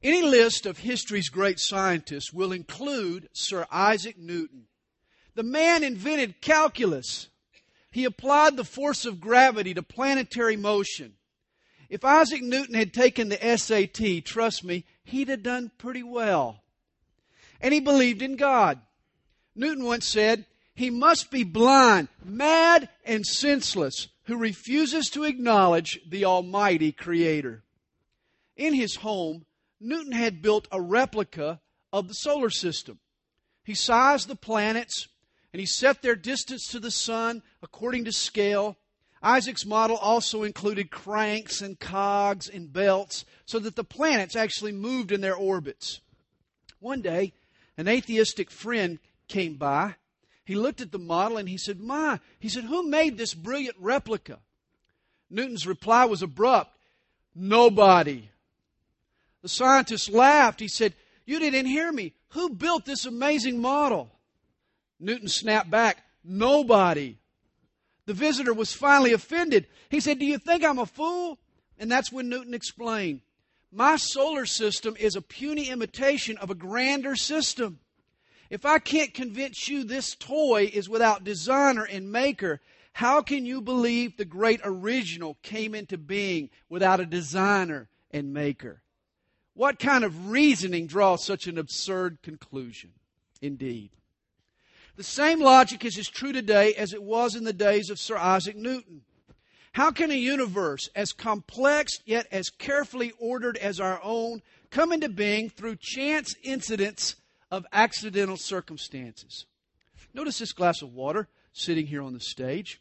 Any list of history's great scientists will include Sir Isaac Newton. The man invented calculus. He applied the force of gravity to planetary motion. If Isaac Newton had taken the SAT, trust me, he'd have done pretty well. And he believed in God. Newton once said, "He must be blind, mad, and senseless who refuses to acknowledge the Almighty Creator." In his home, Newton had built a replica of the solar system. He sized the planets, and he set their distance to the sun according to scale. Isaac's model also included cranks and cogs and belts so that the planets actually moved in their orbits. One day, an atheistic friend came by. He looked at the model and he said, who made this brilliant replica? Newton's reply was abrupt, "Nobody." The scientist laughed. He said, "You didn't hear me. Who built this amazing model?" Newton snapped back, "Nobody." The visitor was finally offended. He said, "Do you think I'm a fool?" And that's when Newton explained, "My solar system is a puny imitation of a grander system. If I can't convince you this toy is without designer and maker, how can you believe the great original came into being without a designer and maker?" What kind of reasoning draws such an absurd conclusion? Indeed. The same logic is as true today as it was in the days of Sir Isaac Newton. How can a universe as complex yet as carefully ordered as our own come into being through chance incidents of accidental circumstances? Notice this glass of water sitting here on the stage.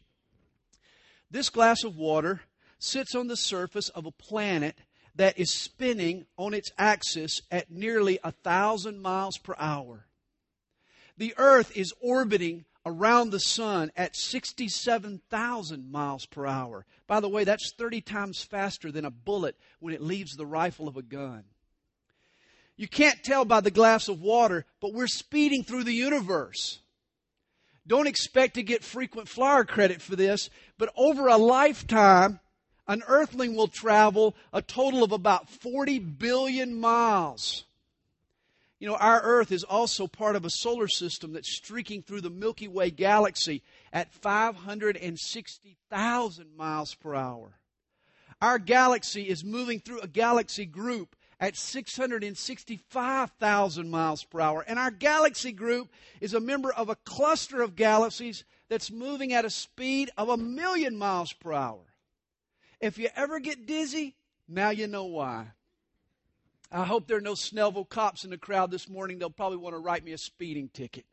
This glass of water sits on the surface of a planet that is spinning on its axis at nearly 1,000 miles per hour. The Earth is orbiting around the sun at 67,000 miles per hour. By the way, that's 30 times faster than a bullet when it leaves the rifle of a gun. You can't tell by the glass of water, but we're speeding through the universe. Don't expect to get frequent flyer credit for this, but over a lifetime, an earthling will travel a total of about 40 billion miles. You know, our Earth is also part of a solar system that's streaking through the Milky Way galaxy at 560,000 miles per hour. Our galaxy is moving through a galaxy group at 665,000 miles per hour. And our galaxy group is a member of a cluster of galaxies that's moving at a speed of 1,000,000 miles per hour. If you ever get dizzy, now you know why. I hope there are no Snellville cops in the crowd this morning. They'll probably want to write me a speeding ticket.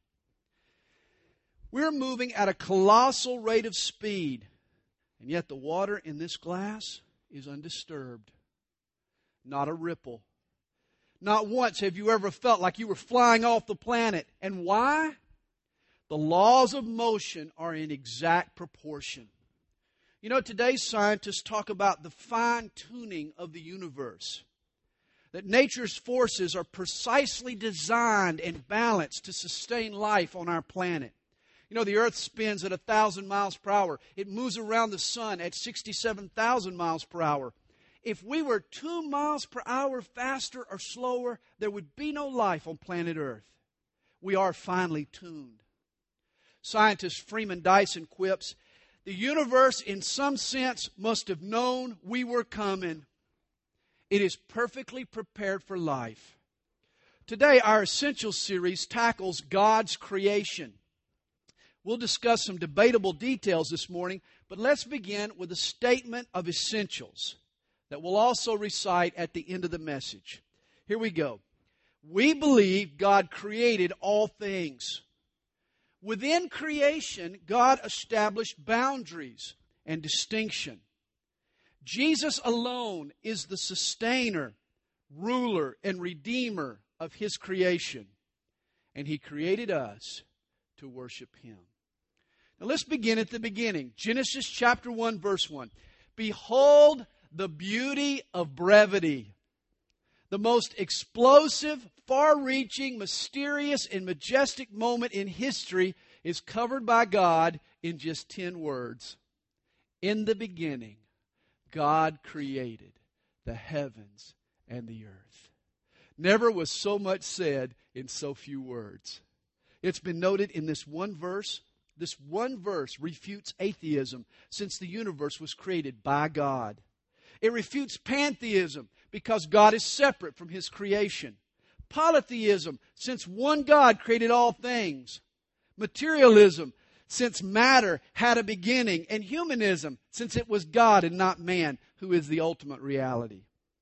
We're moving at a colossal rate of speed, and yet the water in this glass is undisturbed. Not a ripple. Not once have you ever felt like you were flying off the planet. And why? The laws of motion are in exact proportion. You know, today's scientists talk about the fine-tuning of the universe. That nature's forces are precisely designed and balanced to sustain life on our planet. You know, the Earth spins at 1,000 miles per hour. It moves around the sun at 67,000 miles per hour. If we were 2 miles per hour faster or slower, there would be no life on planet Earth. We are finely tuned. Scientist Freeman Dyson quips, "The universe in some sense must have known we were coming. It is perfectly prepared for life." Today, our Essentials series tackles God's creation. We'll discuss some debatable details this morning, but let's begin with a statement of essentials that we'll also recite at the end of the message. Here we go. We believe God created all things. Within creation, God established boundaries and distinction. Jesus alone is the sustainer, ruler, and redeemer of His creation. And He created us to worship Him. Now let's begin at the beginning. Genesis chapter 1, verse 1. Behold the beauty of brevity. The most explosive, far-reaching, mysterious, and majestic moment in history is covered by God in just 10 words. In the beginning, God created the heavens and the earth. Never was so much said in so few words. It's been noted in this one verse refutes atheism since the universe was created by God. It refutes pantheism because God is separate from His creation. Polytheism, since one God created all things. Materialism, since matter had a beginning. And humanism, since it was God and not man who is the ultimate reality.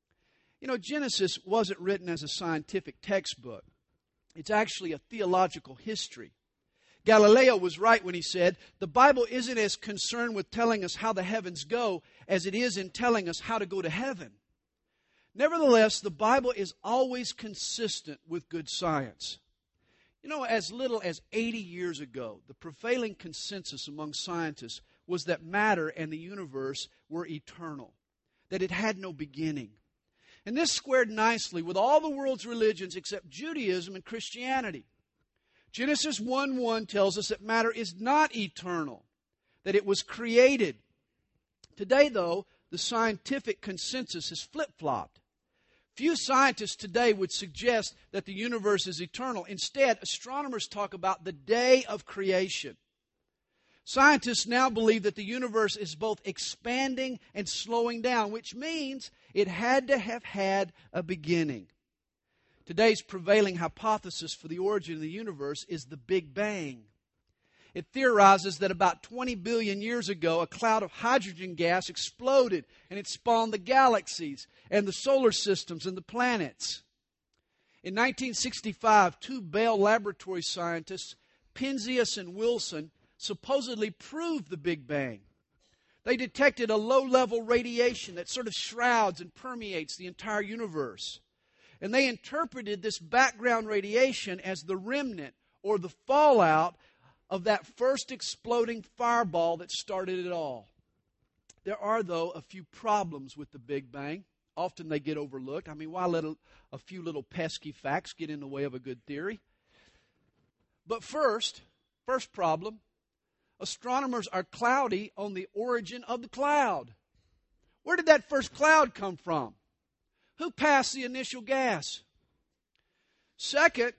You know, Genesis wasn't written as a scientific textbook. It's actually a theological history. Galileo was right when he said, the Bible isn't as concerned with telling us how the heavens go as it is in telling us how to go to heaven. Nevertheless, the Bible is always consistent with good science. You know, as little as 80 years ago, the prevailing consensus among scientists was that matter and the universe were eternal, that it had no beginning. And this squared nicely with all the world's religions except Judaism and Christianity. Genesis 1:1 tells us that matter is not eternal, that it was created. Today, though, the scientific consensus has flip-flopped. Few scientists today would suggest that the universe is eternal. Instead, astronomers talk about the day of creation. Scientists now believe that the universe is both expanding and slowing down, which means it had to have had a beginning. Today's prevailing hypothesis for the origin of the universe is the Big Bang. It theorizes that about 20 billion years ago, a cloud of hydrogen gas exploded and it spawned the galaxies and the solar systems and the planets. In 1965, two Bell Laboratory scientists, Penzias and Wilson, supposedly proved the Big Bang. They detected a low-level radiation that sort of shrouds and permeates the entire universe. And they interpreted this background radiation as the remnant or the fallout of that first exploding fireball that started it all. There are, though, a few problems with the Big Bang. Often they get overlooked. I mean, why let a few little pesky facts get in the way of a good theory? But first problem, astronomers are cloudy on the origin of the cloud. Where did that first cloud come from? Who passed the initial gas? Second,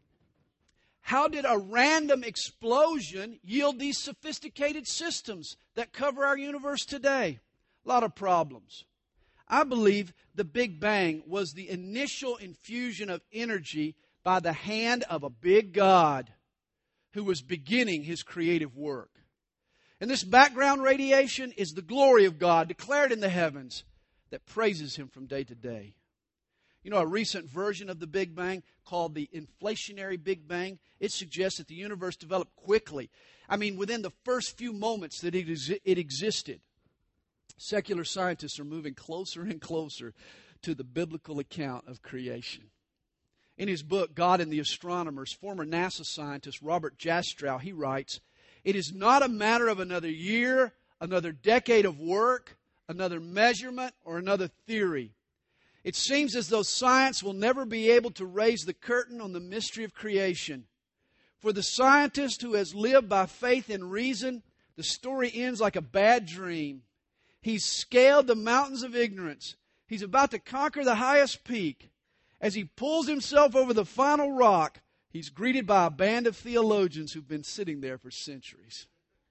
how did a random explosion yield these sophisticated systems that cover our universe today? A lot of problems. I believe the Big Bang was the initial infusion of energy by the hand of a big God who was beginning His creative work. And this background radiation is the glory of God declared in the heavens that praises Him from day to day. You know, a recent version of the Big Bang called the inflationary Big Bang, it suggests that the universe developed quickly. I mean, within the first few moments that it existed. Secular scientists are moving closer and closer to the biblical account of creation. In his book, God and the Astronomers, former NASA scientist Robert Jastrow, he writes, "It is not a matter of another year, another decade of work, another measurement, or another theory. It seems as though science will never be able to raise the curtain on the mystery of creation. For the scientist who has lived by faith and reason, the story ends like a bad dream. He's scaled the mountains of ignorance. He's about to conquer the highest peak. As he pulls himself over the final rock, he's greeted by a band of theologians who've been sitting there for centuries."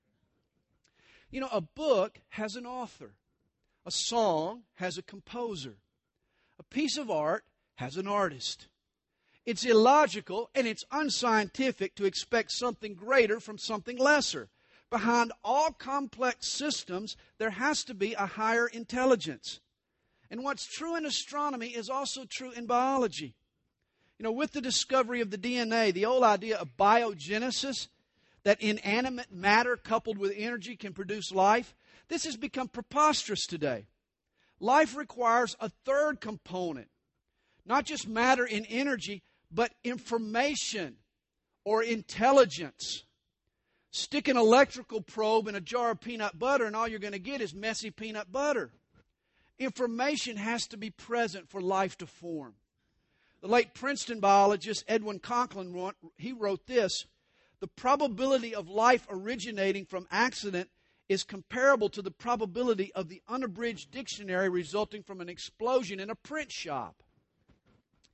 You know, a book has an author. A song has a composer. A piece of art has an artist. It's illogical and it's unscientific to expect something greater from something lesser. Behind all complex systems, there has to be a higher intelligence. And what's true in astronomy is also true in biology. You know, with the discovery of the DNA, the old idea of biogenesis, that inanimate matter coupled with energy can produce life, this has become preposterous today. Life requires a third component. Not just matter and energy, but information or intelligence. Stick an electrical probe in a jar of peanut butter and all you're going to get is messy peanut butter. Information has to be present for life to form. The late Princeton biologist Edwin Conklin, he wrote this: "The probability of life originating from accident is comparable to the probability of the unabridged dictionary resulting from an explosion in a print shop."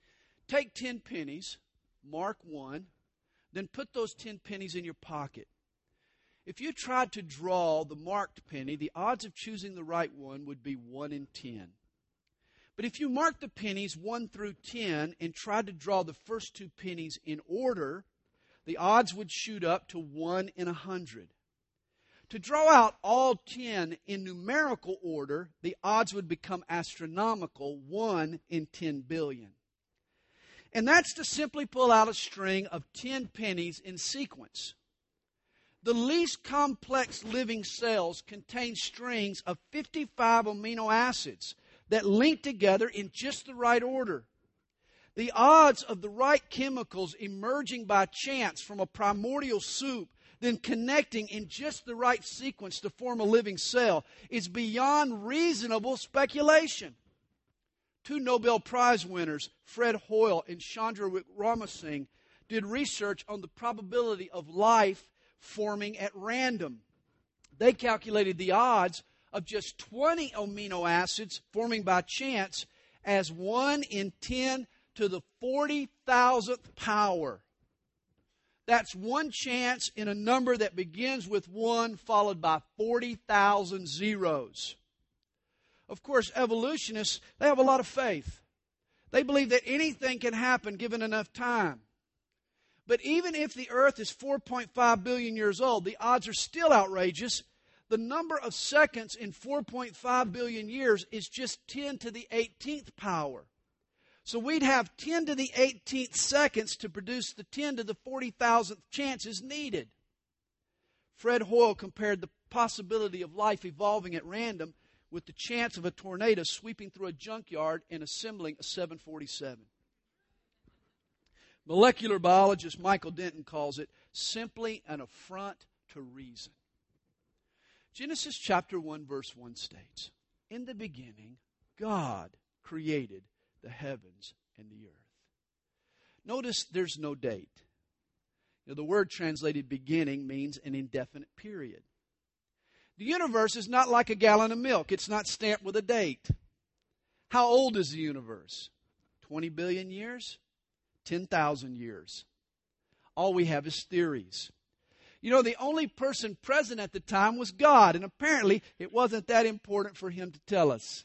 Take 10 pennies, mark one, then put those 10 pennies in your pocket. If you tried to draw the marked penny, the odds of choosing the right one would be 1 in 10. But if you marked the pennies 1 through 10 and tried to draw the first 2 pennies in order, the odds would shoot up to 1 in 100. To draw out all 10 in numerical order, the odds would become astronomical, 1 in 10 billion. And that's to simply pull out a string of 10 pennies in sequence. The least complex living cells contain strings of 55 amino acids that link together in just the right order. The odds of the right chemicals emerging by chance from a primordial soup, then connecting in just the right sequence to form a living cell, is beyond reasonable speculation. 2 Nobel Prize winners, Fred Hoyle and Chandra Wickramasinghe, did research on the probability of life forming at random. They calculated the odds of just 20 amino acids forming by chance as 1 in 10 to the 40,000th power. That's one chance in a number that begins with 1 followed by 40,000 zeros. Of course, evolutionists, they have a lot of faith. They believe that anything can happen given enough time. But even if the earth is 4.5 billion years old, the odds are still outrageous. The number of seconds in 4.5 billion years is just 10 to the 18th power. So we'd have 10 to the 18th seconds to produce the 10 to the 40,000th chances needed. Fred Hoyle compared the possibility of life evolving at random with the chance of a tornado sweeping through a junkyard and assembling a 747. Molecular biologist Michael Denton calls it simply an affront to reason. Genesis chapter 1 verse 1 states, "In the beginning, God created the heavens and the earth." Notice there's no date. The word translated beginning means an indefinite period. The universe is not like a gallon of milk. It's not stamped with a date. How old is the universe? 20 billion years? 10,000 years. All we have is theories. The only person present at the time was God, and apparently it wasn't that important for Him to tell us.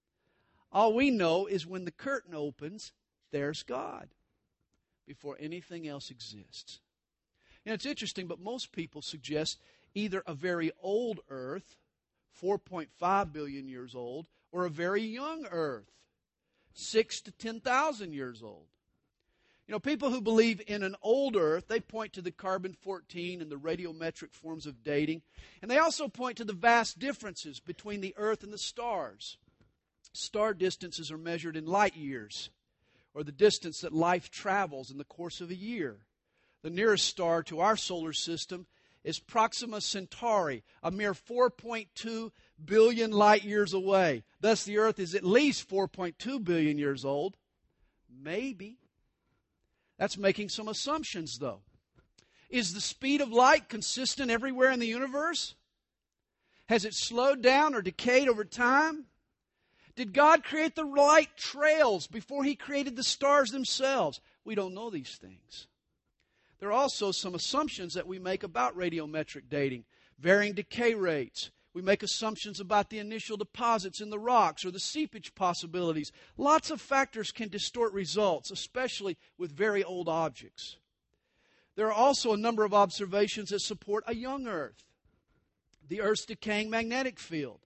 All we know is when the curtain opens, there's God, before anything else exists. It's interesting, but most people suggest either a very old earth, 4.5 billion years old, or a very young earth, 6 to 10,000 years old. People who believe in an old earth, they point to the carbon-14 and the radiometric forms of dating. And they also point to the vast differences between the earth and the stars. Star distances are measured in light years, or the distance that life travels in the course of a year. The nearest star to our solar system is Proxima Centauri, a mere 4.2 billion light years away. Thus, the earth is at least 4.2 billion years old. Maybe. That's making some assumptions, though. Is the speed of light consistent everywhere in the universe? Has it slowed down or decayed over time? Did God create the light trails before He created the stars themselves? We don't know these things. There are also some assumptions that we make about radiometric dating, varying decay rates. We make assumptions about the initial deposits in the rocks or the seepage possibilities. Lots of factors can distort results, especially with very old objects. There are also a number of observations that support a young Earth. The Earth's decaying magnetic field,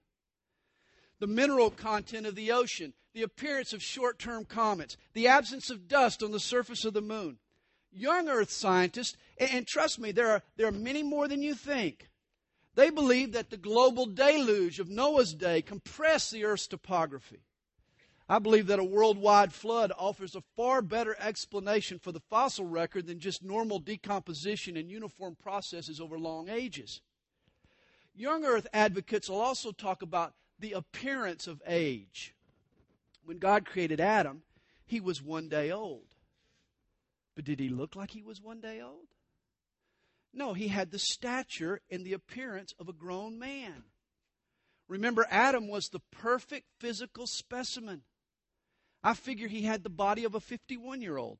the mineral content of the ocean, the appearance of short-term comets, the absence of dust on the surface of the moon. Young Earth scientists, and trust me, there are many more than you think, they believe that the global deluge of Noah's day compressed the Earth's topography. I believe that a worldwide flood offers a far better explanation for the fossil record than just normal decomposition and uniform processes over long ages. Young Earth advocates will also talk about the appearance of age. When God created Adam, he was 1 day old. But did he look like he was 1 day old? No, he had the stature and the appearance of a grown man. Remember, Adam was the perfect physical specimen. I figure he had the body of a 51-year-old.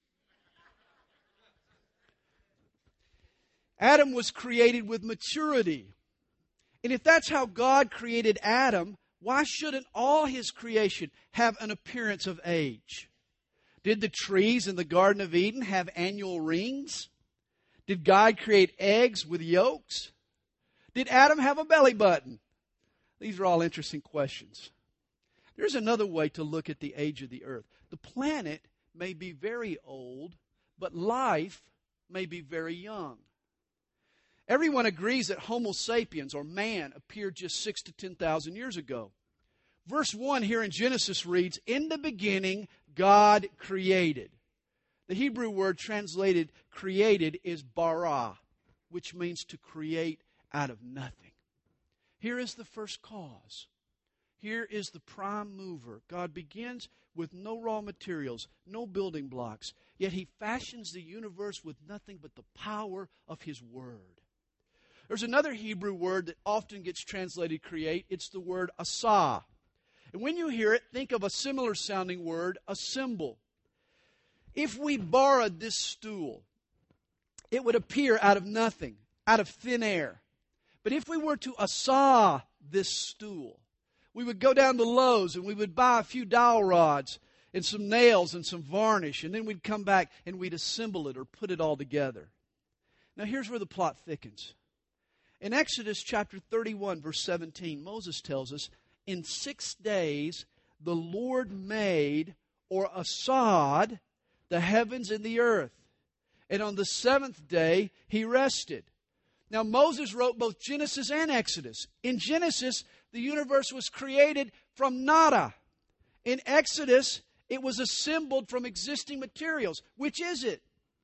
Adam was created with maturity. And if that's how God created Adam, why shouldn't all His creation have an appearance of age? Did the trees in the Garden of Eden have annual rings? Did God create eggs with yolks? Did Adam have a belly button? These are all interesting questions. There's another way to look at the age of the earth. The planet may be very old, but life may be very young. Everyone agrees that Homo sapiens, or man, appeared just 6,000 to 10,000 years ago. Verse 1 here in Genesis reads, "In the beginning, God created." The Hebrew word translated created is bara, which means to create out of nothing. Here is the first cause. Here is the prime mover. God begins with no raw materials, no building blocks, yet He fashions the universe with nothing but the power of His Word. There's another Hebrew word that often gets translated create. It's the word asah. And when you hear it, think of a similar sounding word, assemble. If we borrowed this stool, it would appear out of nothing, out of thin air. But if we were to asah this stool, we would go down to Lowe's and we would buy a few dowel rods and some nails and some varnish, and then we'd come back and we'd assemble it or put it all together. Now here's where the plot thickens. In Exodus chapter 31, verse 17, Moses tells us, "In 6 days the Lord made," or asad, "the heavens and the earth. And on the 7th day He rested." Now Moses wrote both Genesis and Exodus. In Genesis, the universe was created from nada. In Exodus, it was assembled from existing materials. Which is it?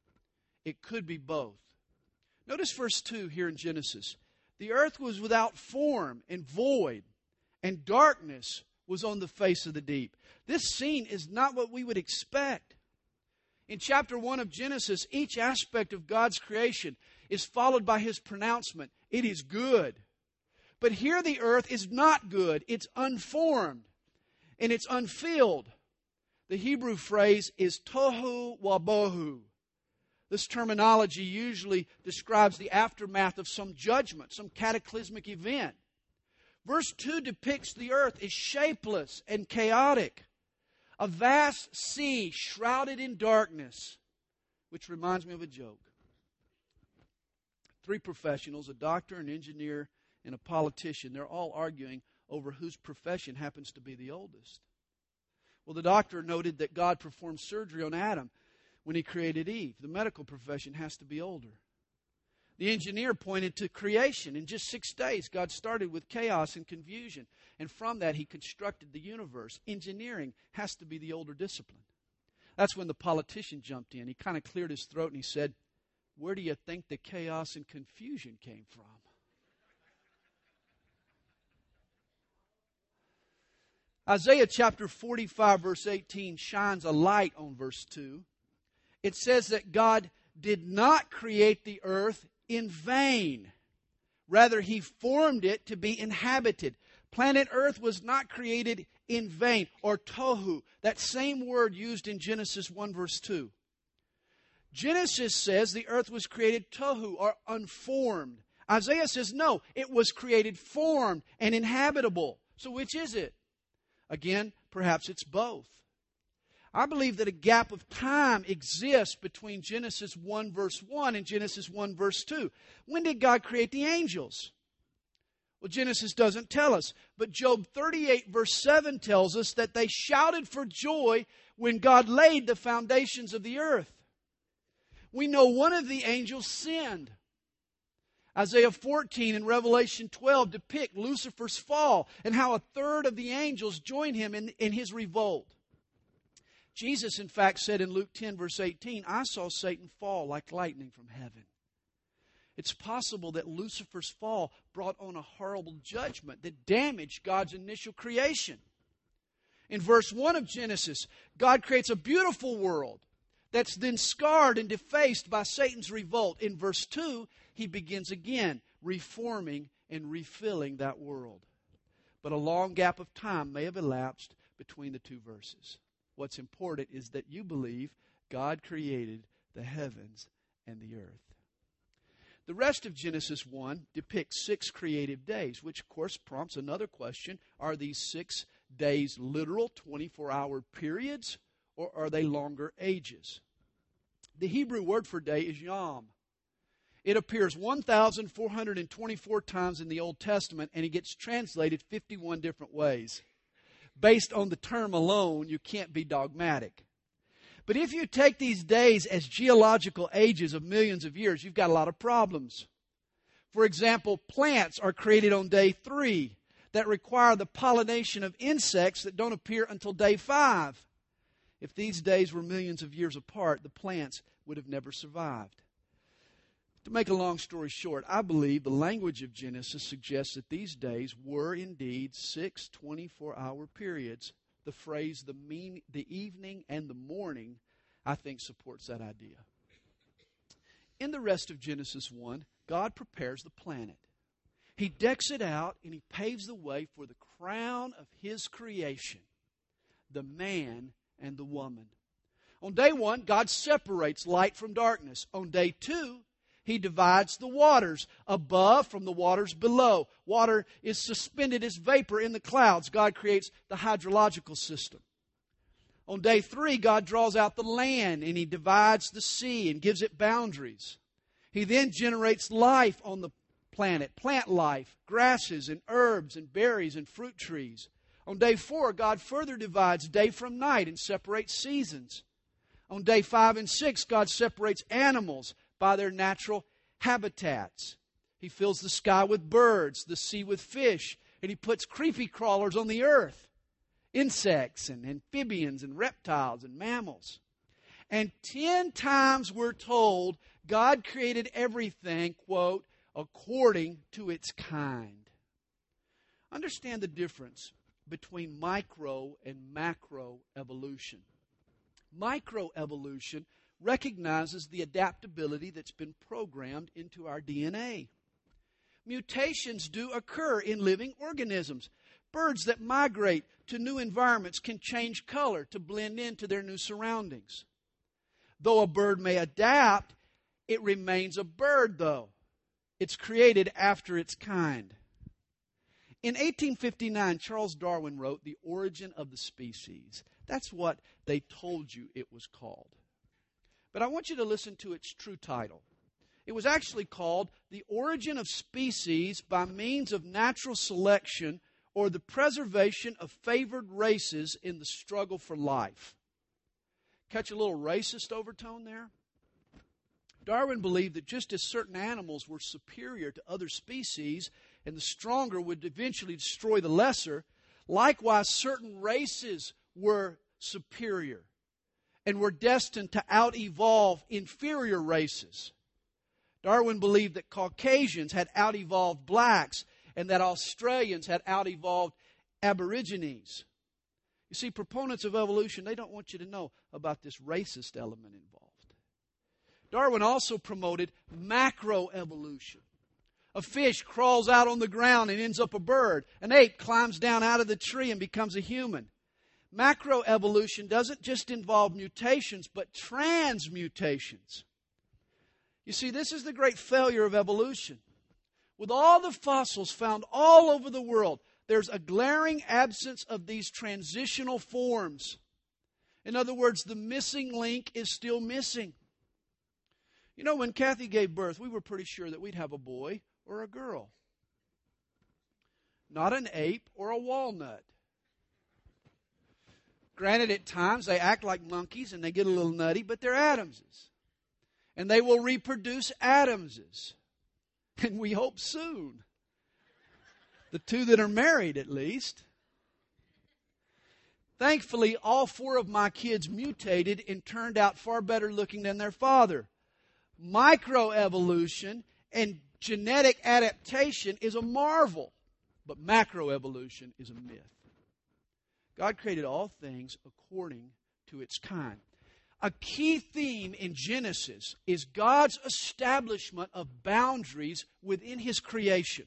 It could be both. Notice verse 2 here in Genesis. "The earth was without form and void, and darkness was on the face of the deep." This scene is not what we would expect. In chapter 1 of Genesis, each aspect of God's creation is followed by His pronouncement, "It is good." But here the earth is not good. It's unformed, and it's unfilled. The Hebrew phrase is tohu wabohu. This terminology usually describes the aftermath of some judgment, some cataclysmic event. Verse 2 depicts the earth as shapeless and chaotic, a vast sea shrouded in darkness, which reminds me of a joke. 3 professionals, a doctor, an engineer, and a politician, they're all arguing over whose profession happens to be the oldest. Well, the doctor noted that God performed surgery on Adam when He created Eve. The medical profession has to be older. The engineer pointed to creation. In just 6 days, God started with chaos and confusion. And from that, He constructed the universe. Engineering has to be the older discipline. That's when the politician jumped in. He kind of cleared his throat and he said, "Where do you think the chaos and confusion came from?" Isaiah chapter 45, verse 18 shines a light on verse 2. It says that God did not create the earth in vain. Rather, He formed it to be inhabited. Planet Earth was not created in vain, or tohu, that same word used in Genesis 1, verse 2. Genesis says the earth was created tohu, or unformed. Isaiah says, no, it was created formed and inhabitable. So which is it? Again, perhaps it's both. I believe that a gap of time exists between Genesis 1 verse 1 and Genesis 1 verse 2. When did God create the angels? Well, Genesis doesn't tell us. But Job 38 verse 7 tells us that they shouted for joy when God laid the foundations of the earth. We know one of the angels sinned. Isaiah 14 and Revelation 12 depict Lucifer's fall and how a third of the angels joined him in his revolt. Jesus, in fact, said in Luke 10, verse 18, "I saw Satan fall like lightning from heaven." It's possible that Lucifer's fall brought on a horrible judgment that damaged God's initial creation. In verse 1 of Genesis, God creates a beautiful world that's then scarred and defaced by Satan's revolt. In verse 2, He begins again reforming and refilling that world. But a long gap of time may have elapsed between the two verses. What's important is that you believe God created the heavens and the earth. The rest of Genesis 1 depicts 6 creative days, which of course prompts another question. Are these 6 days literal 24-hour periods, or are they longer ages? The Hebrew word for day is yom. It appears 1,424 times in the Old Testament, and it gets translated 51 different ways. Based on the term alone, you can't be dogmatic. But if you take these days as geological ages of millions of years, you've got a lot of problems. For example, plants are created on day 3 that require the pollination of insects that don't appear until day 5. If these days were millions of years apart, the plants would have never survived. To make a long story short, I believe the language of Genesis suggests that these days were indeed 6 24-hour periods. The phrase the evening and the morning, I think, supports that idea. In the rest of Genesis 1, God prepares the planet. He decks it out and He paves the way for the crown of His creation, the man and the woman. On day 1, God separates light from darkness. On day 2, He divides the waters above from the waters below. Water is suspended as vapor in the clouds. God creates the hydrological system. On day 3, God draws out the land and He divides the sea and gives it boundaries. He then generates life on the planet, plant life, grasses and herbs and berries and fruit trees. On day 4, God further divides day from night and separates seasons. On day 5 and 6, God separates animals by their natural habitats. He fills the sky with birds, the sea with fish, and He puts creepy crawlers on the earth, insects and amphibians and reptiles and mammals. And 10 times we're told God created everything, quote, according to its kind. Understand the difference between micro and macro evolution. Microevolution recognizes the adaptability that's been programmed into our DNA. Mutations do occur in living organisms. Birds that migrate to new environments can change color to blend into their new surroundings. Though a bird may adapt, it remains a bird, though. It's created after its kind. In 1859, Charles Darwin wrote The Origin of the Species. That's what they told you it was called. But I want you to listen to its true title. It was actually called The Origin of Species by Means of Natural Selection, or the Preservation of Favored Races in the Struggle for Life. Catch a little racist overtone there? Darwin believed that just as certain animals were superior to other species and the stronger would eventually destroy the lesser, likewise certain races were superior and were destined to out-evolve inferior races. Darwin believed that Caucasians had out-evolved blacks and that Australians had out-evolved Aborigines. You see, proponents of evolution, they don't want you to know about this racist element involved. Darwin also promoted macroevolution. A fish crawls out on the ground and ends up a bird. An ape climbs down out of the tree and becomes a human. Macroevolution doesn't just involve mutations, but transmutations. You see, this is the great failure of evolution. With all the fossils found all over the world, there's a glaring absence of these transitional forms. In other words, the missing link is still missing. You know, when Kathy gave birth, we were pretty sure that we'd have a boy or a girl. Not an ape or a walnut. Granted, at times they act like monkeys and they get a little nutty, but they're Adamses. And they will reproduce Adamses. And we hope soon. The two that are married, at least. Thankfully, all 4 of my kids mutated and turned out far better looking than their father. Microevolution and genetic adaptation is a marvel, but macroevolution is a myth. God created all things according to its kind. A key theme in Genesis is God's establishment of boundaries within His creation.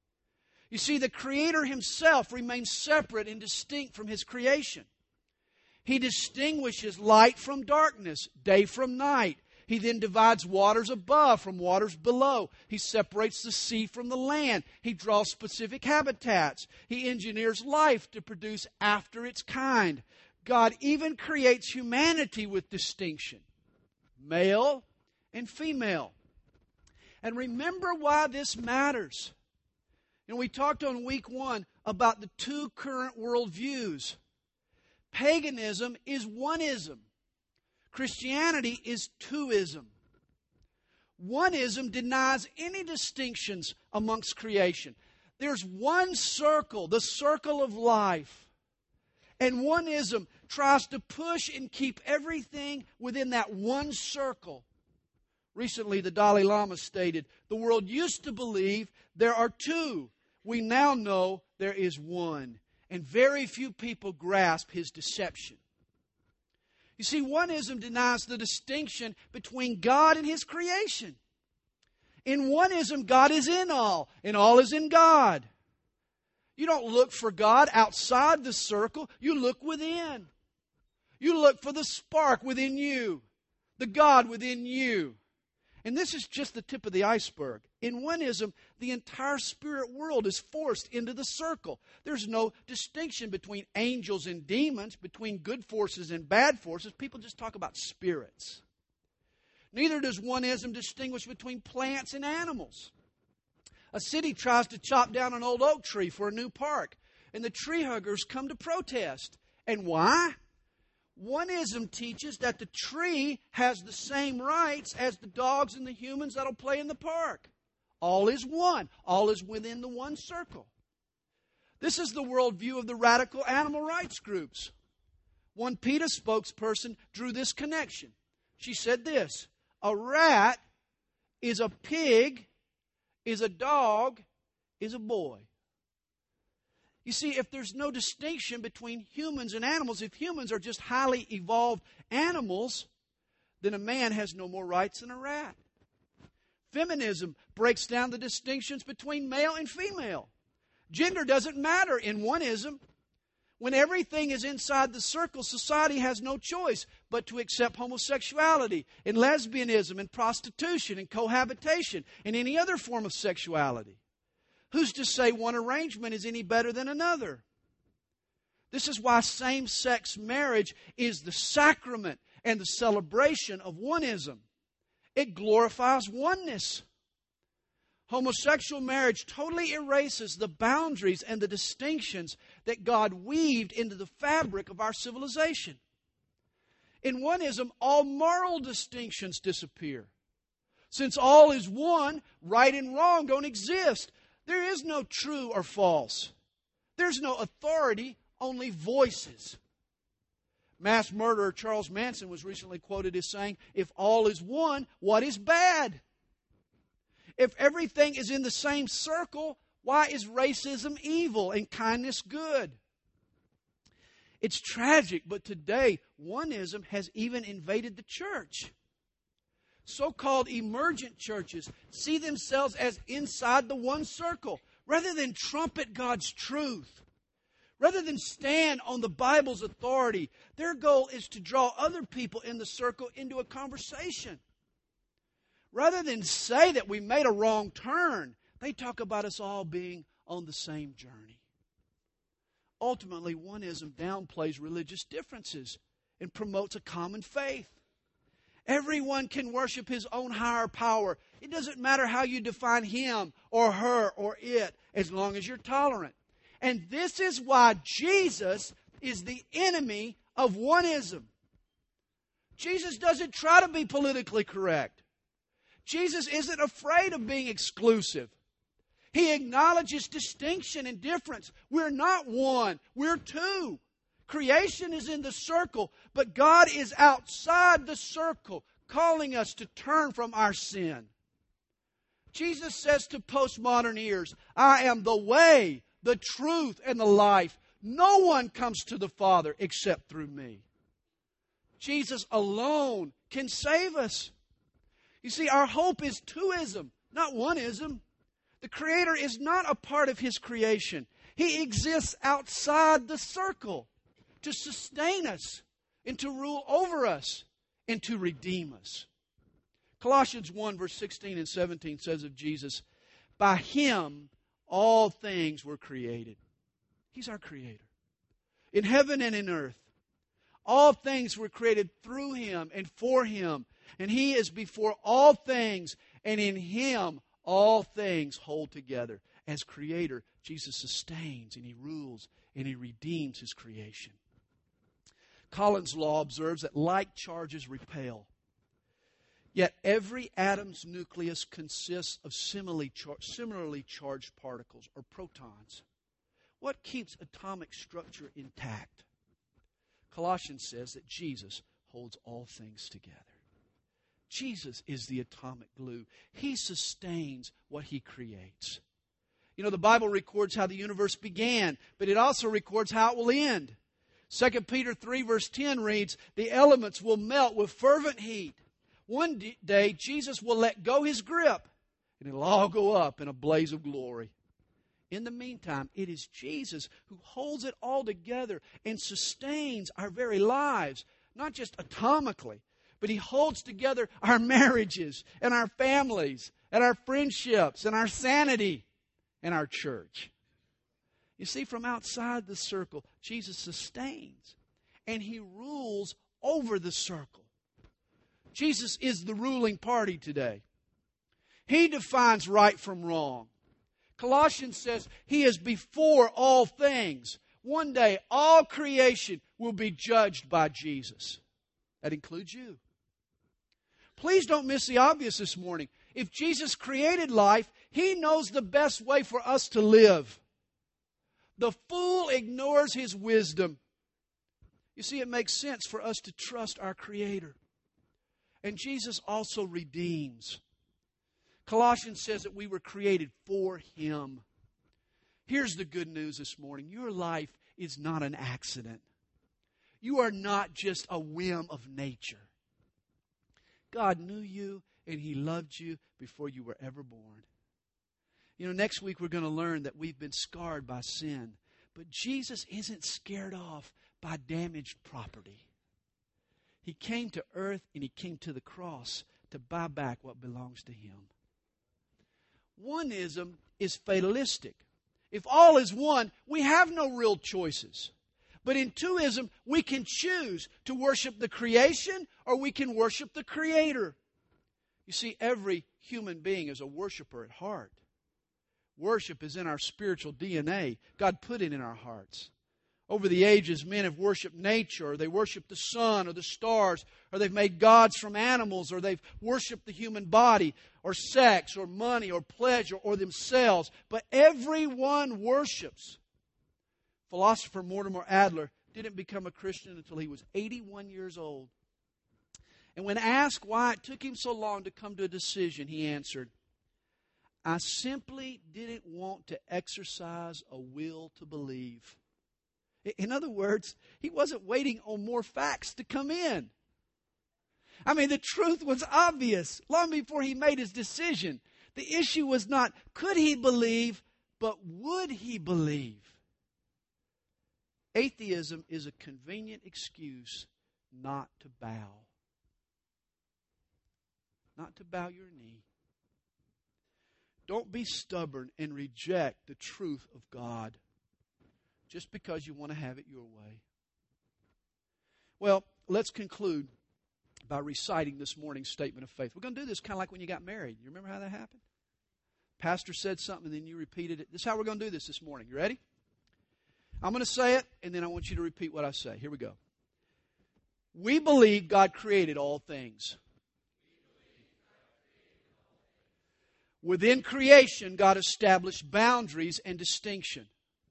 You see, the Creator Himself remains separate and distinct from His creation. He distinguishes light from darkness, day from night. He then divides waters above from waters below. He separates the sea from the land. He draws specific habitats. He engineers life to produce after its kind. God even creates humanity with distinction, male and female. And remember why this matters. And we talked on week 1 about the two current worldviews. Paganism is oneism. Christianity is twoism. Oneism denies any distinctions amongst creation. There's one circle, the circle of life. And oneism tries to push and keep everything within that one circle. Recently, the Dalai Lama stated, the world used to believe there are two. We now know there is one. And very few people grasp his deception. You see, oneism denies the distinction between God and His creation. In oneism, God is in all, and all is in God. You don't look for God outside the circle. You look within. You look for the spark within you, the God within you. And this is just the tip of the iceberg. In oneism, the entire spirit world is forced into the circle. There's no distinction between angels and demons, between good forces and bad forces. People just talk about spirits. Neither does oneism distinguish between plants and animals. A city tries to chop down an old oak tree for a new park, and the tree huggers come to protest. And why? Oneism teaches that the tree has the same rights as the dogs and the humans that'll play in the park. All is one. All is within the one circle. This is the worldview of the radical animal rights groups. One PETA spokesperson drew this connection. She said this: a rat is a pig, is a dog, is a boy. You see, if there's no distinction between humans and animals, if humans are just highly evolved animals, then a man has no more rights than a rat. Feminism breaks down the distinctions between male and female. Gender doesn't matter in oneism. When everything is inside the circle, society has no choice but to accept homosexuality and lesbianism and prostitution and cohabitation and any other form of sexuality. Who's to say one arrangement is any better than another? This is why same-sex marriage is the sacrament and the celebration of oneism. It glorifies oneness. Homosexual marriage totally erases the boundaries and the distinctions that God weaved into the fabric of our civilization. In oneism, all moral distinctions disappear. Since all is one, right and wrong don't exist. There is no true or false. There's no authority, only voices. Mass murderer Charles Manson was recently quoted as saying, if all is one, what is bad? If everything is in the same circle, why is racism evil and kindness good? It's tragic, but today oneism has even invaded the church. So-called emergent churches see themselves as inside the one circle rather than trumpet God's truth. Rather than stand on the Bible's authority, their goal is to draw other people in the circle into a conversation. Rather than say that we made a wrong turn, they talk about us all being on the same journey. Ultimately, oneism downplays religious differences and promotes a common faith. Everyone can worship his own higher power. It doesn't matter how you define him or her or it, as long as you're tolerant. And this is why Jesus is the enemy of oneism. Jesus doesn't try to be politically correct. Jesus isn't afraid of being exclusive. He acknowledges distinction and difference. We're not one, we're two. Creation is in the circle, but God is outside the circle, calling us to turn from our sin. Jesus says to postmodern ears, I am the way, the truth, and the life. No one comes to the Father except through me. Jesus alone can save us. You see, our hope is twoism, not oneism. The Creator is not a part of His creation. He exists outside the circle to sustain us, and to rule over us and to redeem us. Colossians 1 verse 16 and 17 says of Jesus, by Him all things were created. He's our Creator. In heaven and in earth, all things were created through Him and for Him. And He is before all things, and in Him all things hold together. As Creator, Jesus sustains and He rules and He redeems His creation. Collins' law observes that like charges repel. Yet every atom's nucleus consists of similarly charged particles, or protons. What keeps atomic structure intact? Colossians says that Jesus holds all things together. Jesus is the atomic glue. He sustains what He creates. You know, the Bible records how the universe began, but it also records how it will end. 2 Peter 3 verse 10 reads, the elements will melt with fervent heat. One day, Jesus will let go His grip, and it'll all go up in a blaze of glory. In the meantime, it is Jesus who holds it all together and sustains our very lives, not just atomically, but He holds together our marriages and our families and our friendships and our sanity and our church. You see, from outside the circle, Jesus sustains, and He rules over the circle. Jesus is the ruling party today. He defines right from wrong. Colossians says He is before all things. One day, all creation will be judged by Jesus. That includes you. Please don't miss the obvious this morning. If Jesus created life, He knows the best way for us to live. The fool ignores his wisdom. You see, it makes sense for us to trust our Creator. And Jesus also redeems. Colossians says that we were created for Him. Here's the good news this morning. Your life is not an accident. You are not just a whim of nature. God knew you and He loved you before you were ever born. You know, next week we're going to learn that we've been scarred by sin. But Jesus isn't scared off by damaged property. He came to earth and He came to the cross to buy back what belongs to Him. Oneism is fatalistic. If all is one, we have no real choices. But in twoism, we can choose to worship the creation or we can worship the Creator. You see, every human being is a worshiper at heart. Worship is in our spiritual DNA. God put it in our hearts. Over the ages, men have worshipped nature, or they worship the sun or the stars, or they've made gods from animals, or they've worshipped the human body, or sex, or money, or pleasure, or themselves. But everyone worships. Philosopher Mortimer Adler didn't become a Christian until he was 81 years old. And when asked why it took him so long to come to a decision, he answered, I simply didn't want to exercise a will to believe. In other words, he wasn't waiting on more facts to come in. I mean, the truth was obvious long before he made his decision. The issue was not could he believe, but would he believe? Atheism is a convenient excuse not to bow. Not to bow your knee. Don't be stubborn and reject the truth of God just because you want to have it your way. Well, let's conclude by reciting this morning's statement of faith. We're going to do this kind of like when you got married. You remember how that happened? Pastor said something and then you repeated it. This is how we're going to do this morning. You ready? I'm going to say it and then I want you to repeat what I say. Here we go. We believe God created all things. Within creation, God established boundaries and distinction.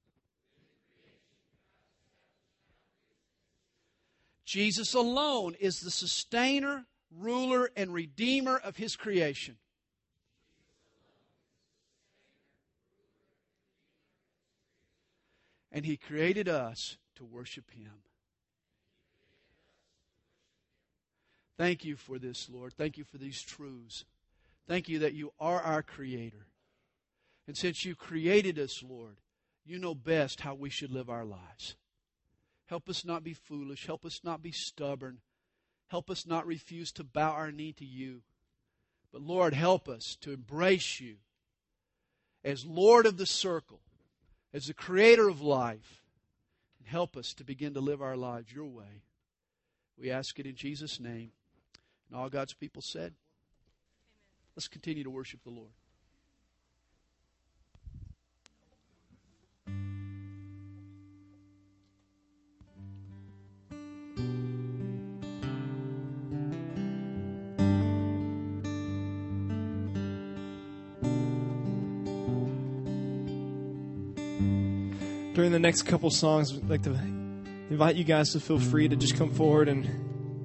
Jesus alone is the sustainer, ruler, and redeemer of His creation. And He created us to worship Him. Thank you for this, Lord. Thank you for these truths. Thank you that you are our Creator. And since you created us, Lord, you know best how we should live our lives. Help us not be foolish. Help us not be stubborn. Help us not refuse to bow our knee to you. But Lord, help us to embrace you as Lord of the circle, as the creator of life. And help us to begin to live our lives your way. We ask it in Jesus' name. And all God's people said, Amen. Let's continue to worship the Lord. During the next couple songs, I'd like to invite you guys to feel free to just come forward and